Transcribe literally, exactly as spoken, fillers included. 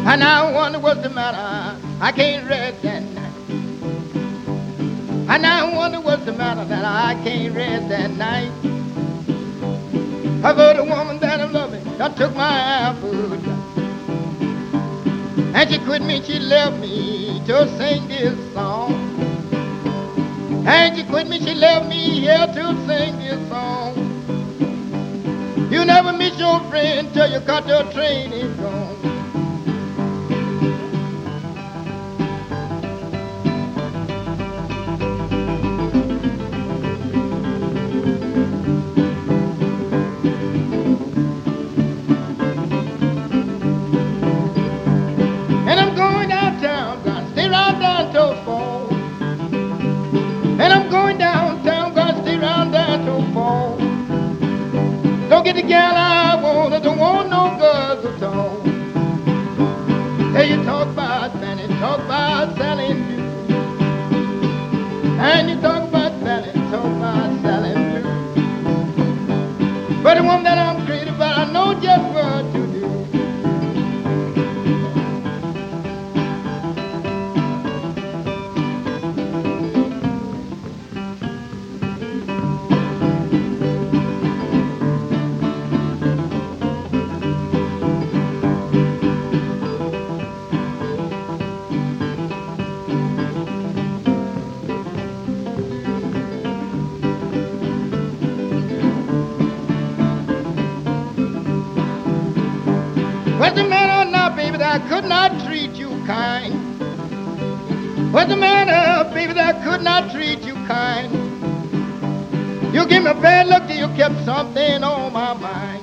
And I wonder what's the matter. I can't rest at night. And I wonder what's the matter that I can't rest at night. I've heard a woman that I'm loving that took my food. And she quit me, she left me to sing this song. And she quit me, she left me here to sing this song. You never miss your friend till you cut your train is gone. And I'm going downtown, gonna stay right down till fall. And I'm going downtown, gonna stay right down till fall. Don't get the gal I want, I don't want no girls at all. Hey, you talk about Fanny, talk about Sally and you. And you talk about Fanny, talk about Sally and you. But the one that I'm crazy about, I know just what to do. What's the matter now, baby, that I could not treat you kind? What's the matter, baby, that I could not treat you kind? You give me a bad look till you kept something on my mind.